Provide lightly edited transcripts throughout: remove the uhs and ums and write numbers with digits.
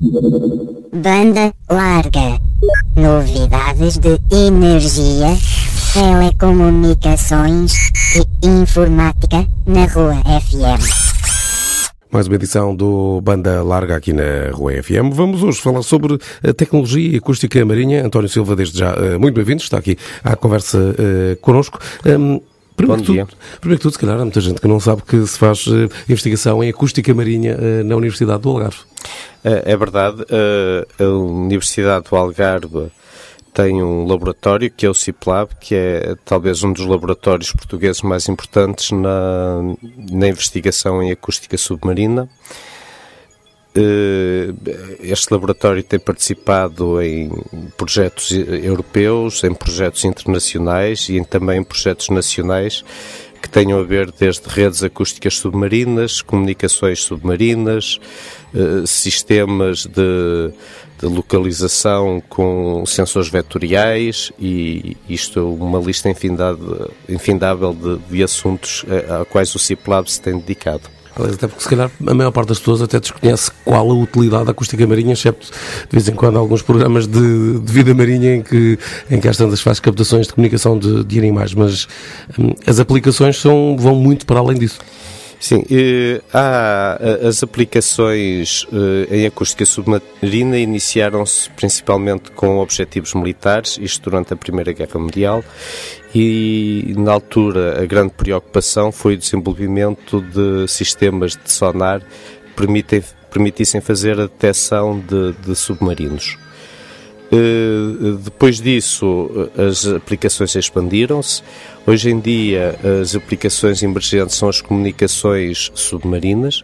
Banda larga. Novidades de energia, telecomunicações e informática na Rua FM. Mais uma edição do Banda Larga aqui na Rua FM. Vamos hoje falar sobre a tecnologia e acústica marinha. António Silva, desde já, muito bem-vindo. Está aqui à conversa connosco. Bom dia. Primeiro que tudo, se calhar, há muita gente que não sabe que se faz investigação em acústica marinha na Universidade do Algarve. É verdade. A Universidade do Algarve tem um laboratório que é o CIPLAB, que é talvez um dos laboratórios portugueses mais importantes na investigação em acústica submarina. Este laboratório tem participado em projetos europeus, em projetos internacionais e também em projetos nacionais que tenham a ver desde redes acústicas submarinas, comunicações submarinas, sistemas de localização com sensores vetoriais e isto é uma lista infindável de assuntos a quais o CIPLAB se tem dedicado. Até porque se calhar a maior parte das pessoas até desconhece qual a utilidade da acústica marinha, excepto de vez em quando alguns programas de vida marinha em que às tantas faz captações de comunicação de animais, mas as aplicações vão muito para além disso. Sim, há as aplicações em acústica submarina iniciaram-se principalmente com objetivos militares, isto durante a Primeira Guerra Mundial, e na altura a grande preocupação foi o desenvolvimento de sistemas de sonar que permitissem fazer a detecção de submarinos. Depois disso, as aplicações expandiram-se. Hoje em dia, as aplicações emergentes são as comunicações submarinas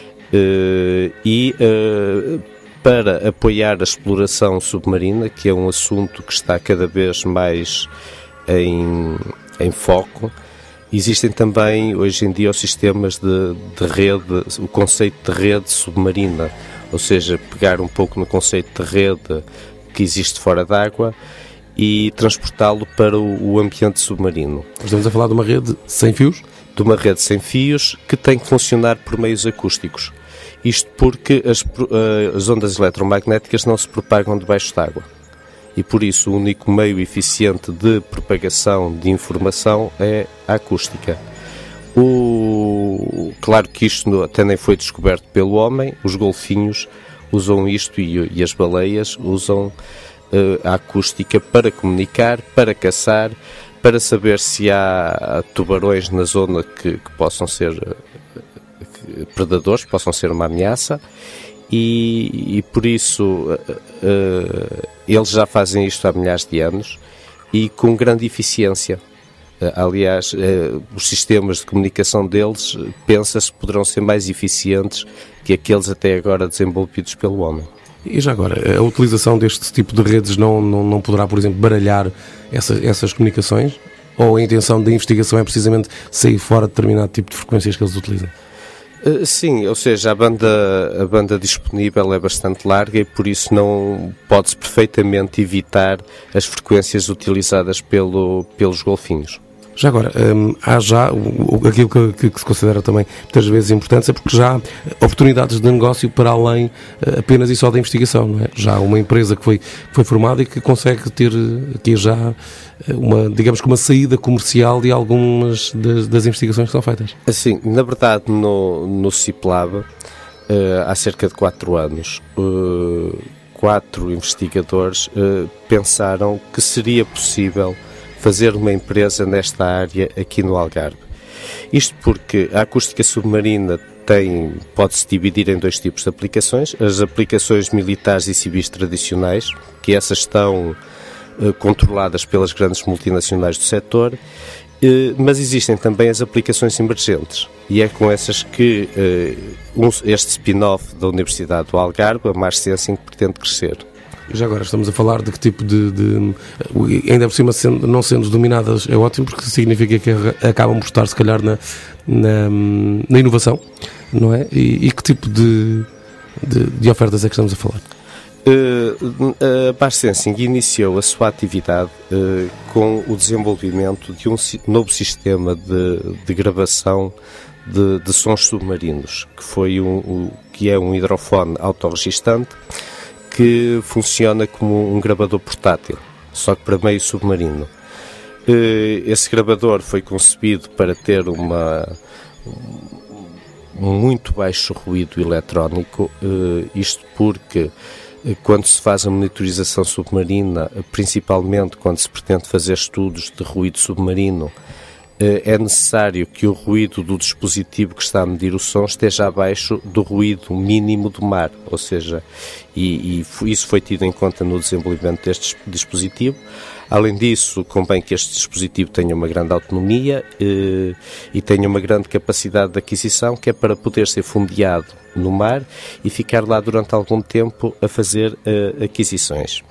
e para apoiar a exploração submarina, que é um assunto que está cada vez mais em foco, existem também hoje em dia os sistemas de rede, o conceito de rede submarina, ou seja, pegar um pouco no conceito de rede que existe fora d'água e transportá-lo para o ambiente submarino. Estamos a falar de uma rede sem fios? De uma rede sem fios que tem que funcionar por meios acústicos. Isto porque as ondas eletromagnéticas não se propagam debaixo d'água. E por isso o único meio eficiente de propagação de informação é a acústica. Claro que isto até nem foi descoberto pelo homem, os golfinhos usam isto e as baleias usam a acústica para comunicar, para caçar, para saber se há tubarões na zona que possam ser predadores, que possam ser uma ameaça e por isso eles já fazem isto há milhares de anos e com grande eficiência. Aliás, os sistemas de comunicação deles pensa-se que poderão ser mais eficientes que aqueles até agora desenvolvidos pelo homem. E já agora, a utilização deste tipo de redes não poderá, por exemplo, baralhar essas comunicações? Ou a intenção da investigação é precisamente sair fora de determinado tipo de frequências que eles utilizam? Sim, ou seja, a banda disponível é bastante larga e por isso não pode-se perfeitamente evitar as frequências utilizadas pelos golfinhos. Já agora, há aquilo que se considera também muitas vezes importante, é porque já há oportunidades de negócio para além apenas e só da investigação, não é? Já há uma empresa que foi formada e que consegue ter aqui já uma saída comercial de algumas das investigações que são feitas. Assim, na verdade, no CIPLAB, há cerca de 4 anos, 4 investigadores pensaram que seria possível fazer uma empresa nesta área aqui no Algarve. Isto porque a acústica submarina pode-se dividir em 2 tipos de aplicações, as aplicações militares e civis tradicionais, que essas estão controladas pelas grandes multinacionais do setor, mas existem também as aplicações emergentes, e é com essas que este spin-off da Universidade do Algarve, a Mars Sensing, pretende crescer. Já agora estamos a falar de que tipo de ainda por cima não sendo dominadas é ótimo, porque significa que acabam por estar se calhar na inovação, não é? E que tipo de ofertas é que estamos a falar? A Mars Sensing iniciou a sua atividade com o desenvolvimento de um novo sistema de gravação de sons submarinos, que é um hidrofone autorregistante, que funciona como um gravador portátil, só que para meio submarino. Esse gravador foi concebido para ter muito baixo ruído eletrónico, isto porque quando se faz a monitorização submarina, principalmente quando se pretende fazer estudos de ruído submarino, é necessário que o ruído do dispositivo que está a medir o som esteja abaixo do ruído mínimo do mar, ou seja, isso foi tido em conta no desenvolvimento deste dispositivo. Além disso, convém que este dispositivo tenha uma grande autonomia e tenha uma grande capacidade de aquisição, que é para poder ser fundeado no mar e ficar lá durante algum tempo a fazer aquisições.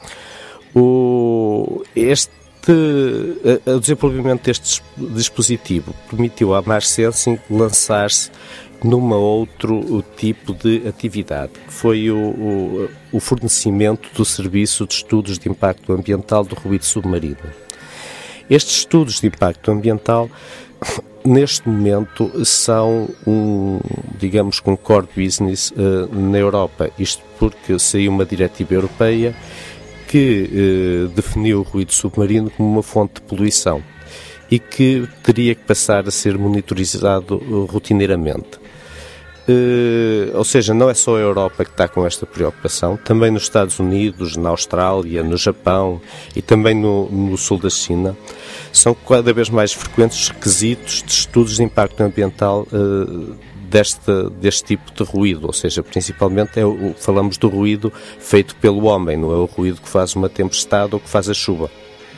O desenvolvimento deste dispositivo permitiu à Mars Sensing lançar-se numa outro tipo de atividade, que foi o fornecimento do serviço de estudos de impacto ambiental do ruído submarino. Estes estudos de impacto ambiental, neste momento, são digamos, um core business na Europa, isto porque saiu uma diretiva europeia que definiu o ruído submarino como uma fonte de poluição e que teria que passar a ser monitorizado rotineiramente. Ou seja, não é só a Europa que está com esta preocupação, também nos Estados Unidos, na Austrália, no Japão e também no sul da China, são cada vez mais frequentes os requisitos de estudos de impacto ambiental deste tipo de ruído, ou seja, principalmente falamos do ruído feito pelo homem, não é o ruído que faz uma tempestade ou que faz a chuva.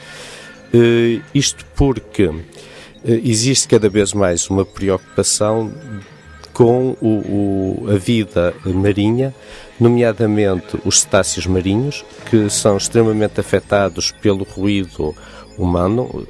Isto porque existe cada vez mais uma preocupação com a vida marinha, nomeadamente os cetáceos marinhos, que são extremamente afetados pelo ruído humano.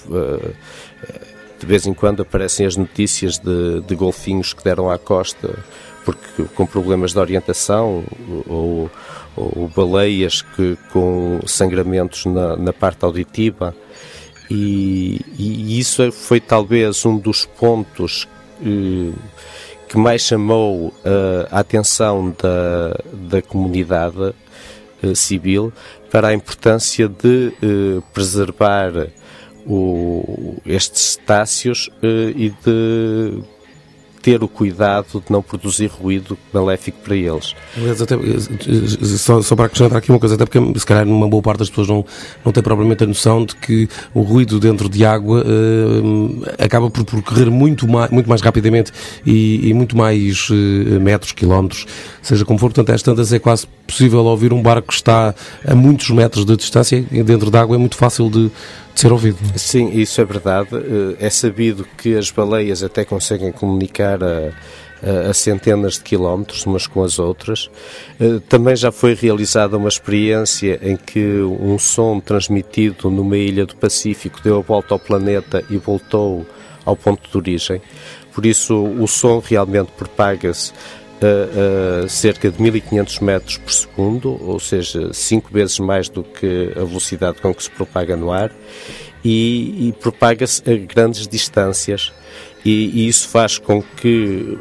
De vez em quando aparecem as notícias de golfinhos que deram à costa com problemas de orientação ou baleias com sangramentos na parte auditiva e isso foi talvez um dos pontos que mais chamou a atenção da comunidade civil para a importância de preservar estes cetáceos e de ter o cuidado de não produzir ruído maléfico para eles. Aliás, até, só para acrescentar aqui uma coisa, até porque se calhar uma boa parte das pessoas não tem propriamente a noção de que o ruído dentro de água acaba por correr muito mais rapidamente e muito mais metros, quilómetros, seja como for. Portanto, às tantas é quase possível ouvir um barco que está a muitos metros de distância e dentro de água é muito fácil de ser ouvido. Sim, isso é verdade. É sabido que as baleias até conseguem comunicar a centenas de quilómetros umas com as outras. Também já foi realizada uma experiência em que um som transmitido numa ilha do Pacífico deu a volta ao planeta e voltou ao ponto de origem. Por isso, o som realmente propaga-se a cerca de 1500 metros por segundo, ou seja, 5 vezes mais do que a velocidade com que se propaga no ar, e propaga-se a grandes distâncias, e isso faz com que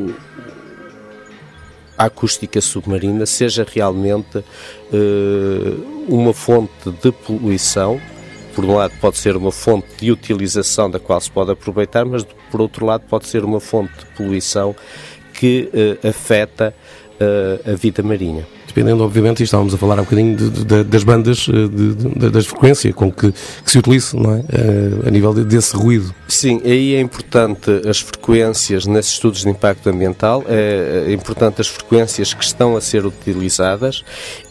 a acústica submarina seja realmente uma fonte de poluição. Por um lado pode ser uma fonte de utilização da qual se pode aproveitar, mas por outro lado pode ser uma fonte de poluição que afeta a vida marinha. Dependendo, obviamente, e estávamos a falar um bocadinho das bandas, das frequências com que se utiliza, não é? A nível desse ruído. Sim, aí é importante as frequências nesses estudos de impacto ambiental, é importante as frequências que estão a ser utilizadas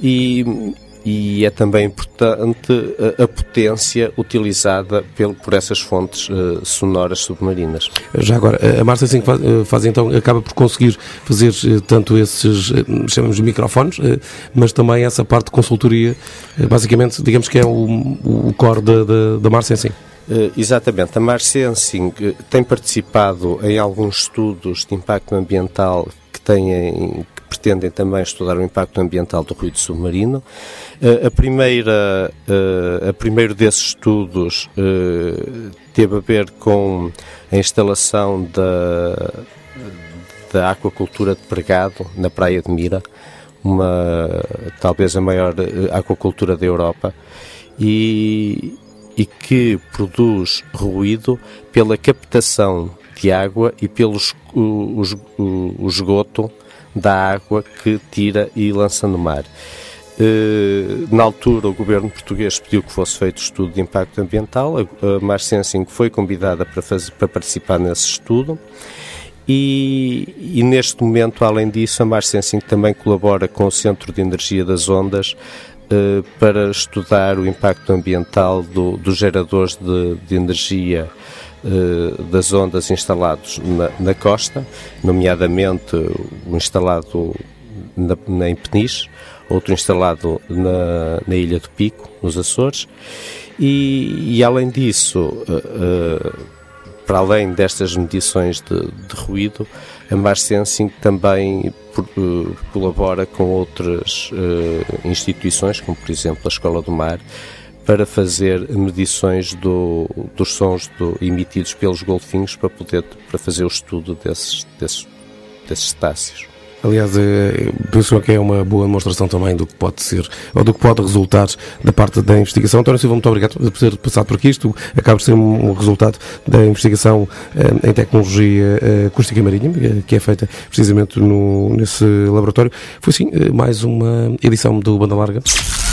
e é também importante a potência utilizada por essas fontes sonoras submarinas. Já agora, a Mars Sensing faz então, acaba por conseguir fazer tanto esses, chamamos de microfones, mas também essa parte de consultoria, basicamente, digamos que é o core da Mars Sensing. Exatamente, a Mars Sensing tem participado em alguns estudos de impacto ambiental que pretendem também estudar o impacto ambiental do ruído submarino. A primeiro desses estudos teve a ver com a instalação da aquacultura de pregado na Praia de Mira, talvez a maior aquacultura da Europa, e que produz ruído pela captação de água e pelo o esgoto da água que tira e lança no mar. Na altura, o governo português pediu que fosse feito estudo de impacto ambiental. A Mars Sensing foi convidada para participar nesse estudo. E neste momento, além disso, a Mars Sensing também colabora com o Centro de Energia das Ondas para estudar o impacto ambiental dos geradores de energia das ondas instalados na costa, nomeadamente o instalado em Peniche, outro instalado na Ilha do Pico, nos Açores, e além disso, para além destas medições de ruído, a Mars Sensing também colabora com outras instituições, como por exemplo a Escola do Mar, para fazer medições dos sons emitidos pelos golfinhos para fazer o estudo desses cetáceos. Aliás, penso que é uma boa demonstração também do que pode ser, ou do que pode resultar da parte da investigação. António Silva, muito obrigado por ter passado por aqui. Isto acaba de ser um resultado da investigação em tecnologia acústica marinha, que é feita precisamente nesse laboratório. Foi, sim, mais uma edição do Banda Larga.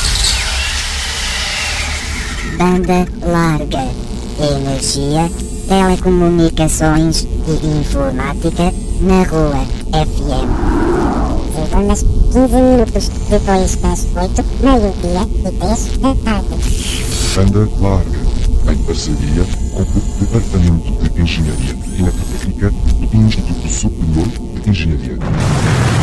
Banda Larga. Energia, telecomunicações e informática na Rua FM. Segundas, 15 minutos depois das 8, meio-dia e 10 da tarde. Banda Larga, em parceria com o Departamento de Engenharia Eletrotécnica do Instituto Superior de Engenharia.